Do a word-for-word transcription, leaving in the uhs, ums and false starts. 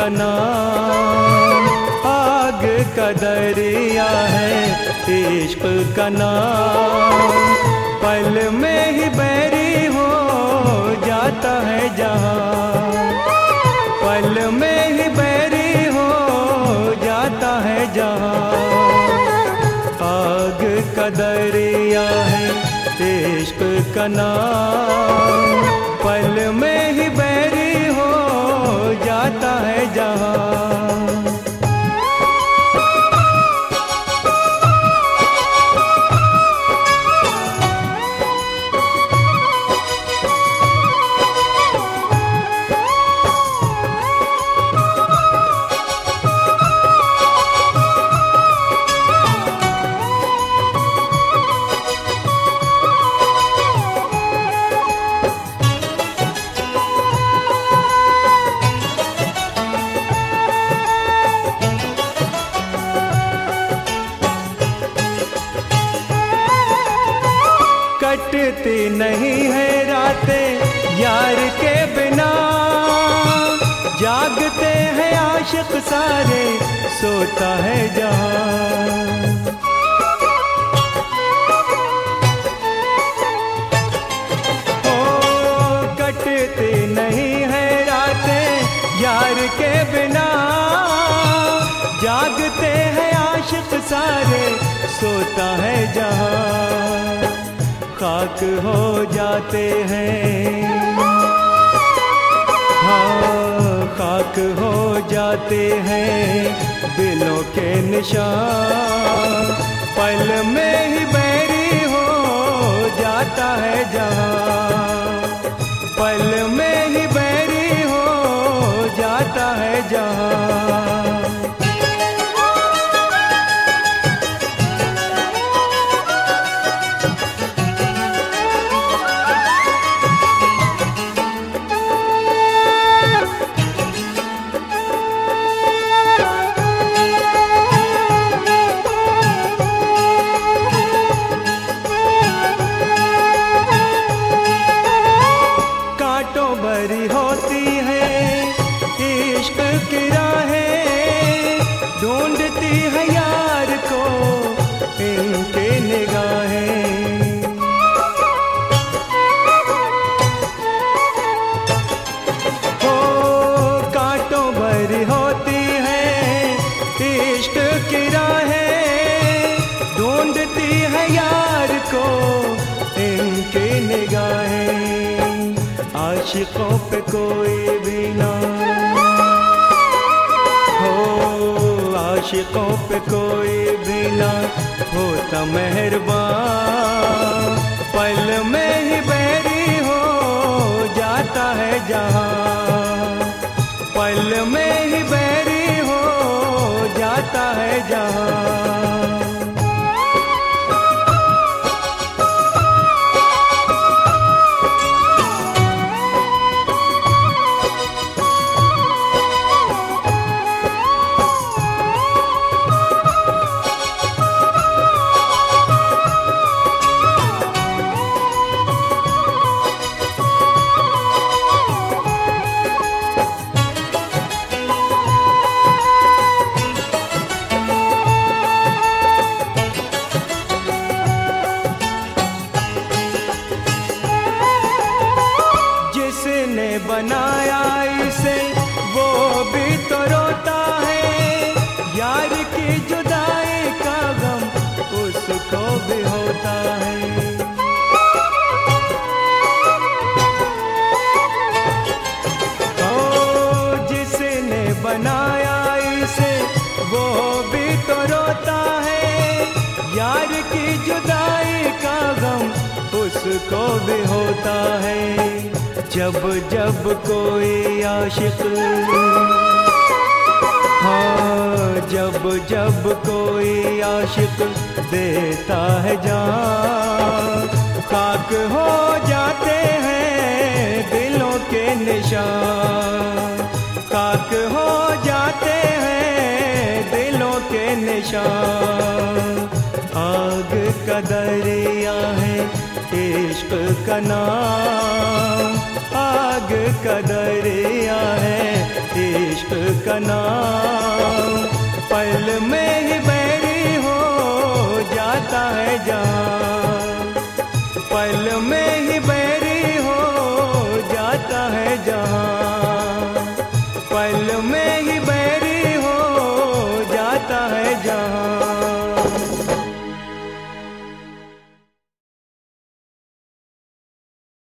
नाम, आग का दरिया है इश्क का नाम। पल में ही बैरी हो जाता है जहां, पल में ही बैरी हो जाता है जहां। आग का दरिया है इश्क का नाम, पल में ही बैरी हो जाता है जहां। कटती नहीं है रातें यार के बिना, जागते हैं आशिक सारे सोता है जहां। ओ कटती नहीं है रातें यार के बिना, जागते हैं आशिक सारे सोता है जहां। खाक हो जाते हैं, हाँ खाक हो जाते हैं दिलों के निशान। पल में ही बैरी हो जाता है जहां, पल में ही बैरी हो जाता है जहां। भरी होती है इश्क की राहें, ढूंढती है यार को इनके निगाहें। हो कांटों भरी होती है इश्क की राहें, ढूंढती है यार को इनके निगाहें। आशिकों पे कोई भी ना हो, आशिकों पे कोई भी ना होता मेहरबान। पल में ही बैरी हो जाता है जहां, पल में ही बैरी हो जाता है जहां। जिसने बनाया इसे वो भी तो रोता है, यार की जुदाई का गम उसको भी होता है। ओ जिसने बनाया इसे वो भी तो रोता है, यार की जुदाई का गम उसको भी होता है। जब जब कोई आशिक, हाँ जब जब कोई आशिक देता है जान, खाक हो जाते हैं दिलों के निशान, खाक हो जाते हैं दिलों के निशान। आग का दरिया है इश्क का नाम, आग का दरिया है इश्क का नाम।